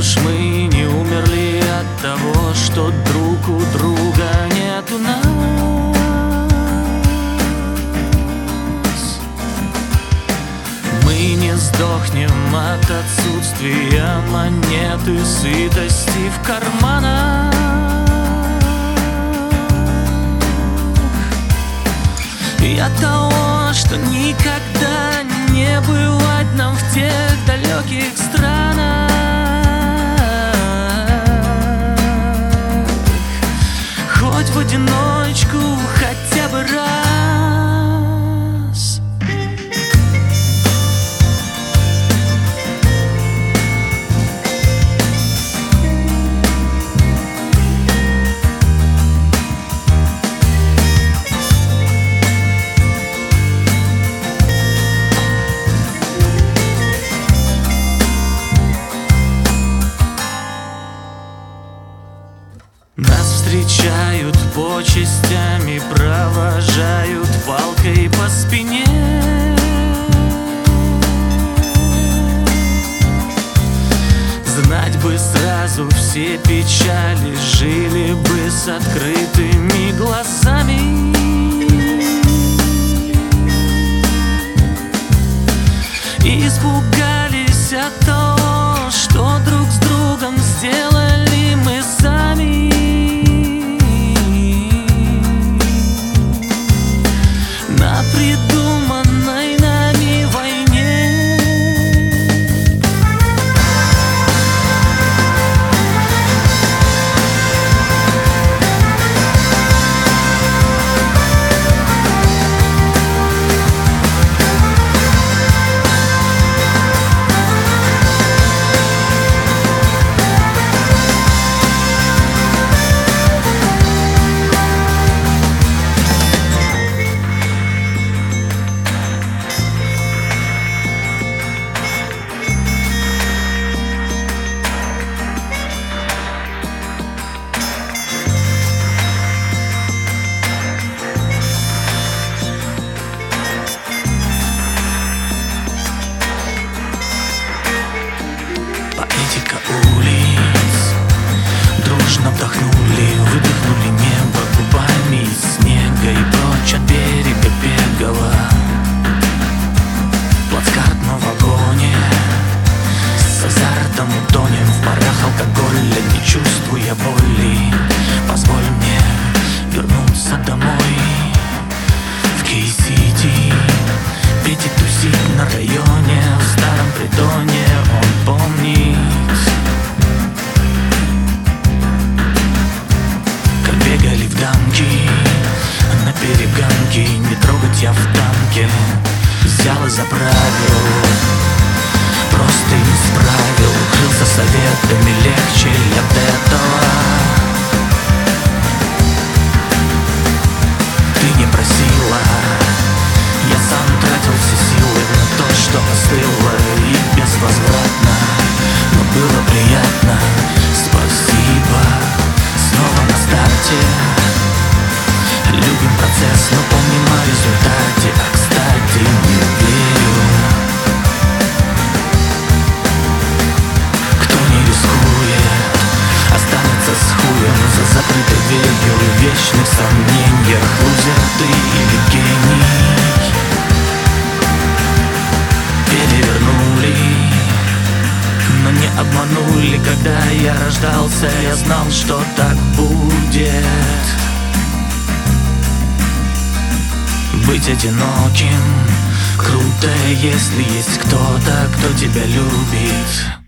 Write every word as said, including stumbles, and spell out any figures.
уж мы не умерли от того, что друг у друга нету нас. Мы не сдохнем от отсутствия монеты сытости в карманах и от того, что никогда не бывать нам в тех далеких странах. Хоть в одиночку хотя бы раз. Нас встречают почестями, провожают палкой по спине. Знать бы сразу все печали, жили бы с открытыми глазами. И испугались от того, что друг с другом сделали мы сами. На придуманной нами войне. Поэтика улиц. Дружно вдохнули, выдохнули небо губами из снега и прочь от берега бегала. Плацкартном вагоне с азартом утонем в парах алкоголя, не чувствуя боли. Позволь мне вернуться домой в Кей-Сити. Петя тусит на районе, в старом притоне он помнит, как бегали в дамки на перегонки. Не трогать я в танке взял и заправил, просто исправил. Укрылся советами, легче ли от этого? Ты не просила, я сам тратил все силы на то, что остыло и безвозвратно. Но было приятно, спасибо. Снова на старте. Любим процесс, но помним о результате. А кстати, не верю, кто не рискует, останется с хуем за закрытой дверью. В вечных сомнениях, лузер ты или гений. Перевернули, но не обманули. Когда я рождался, я знал, что так будет. Быть одиноким круто, если есть кто-то, кто тебя любит.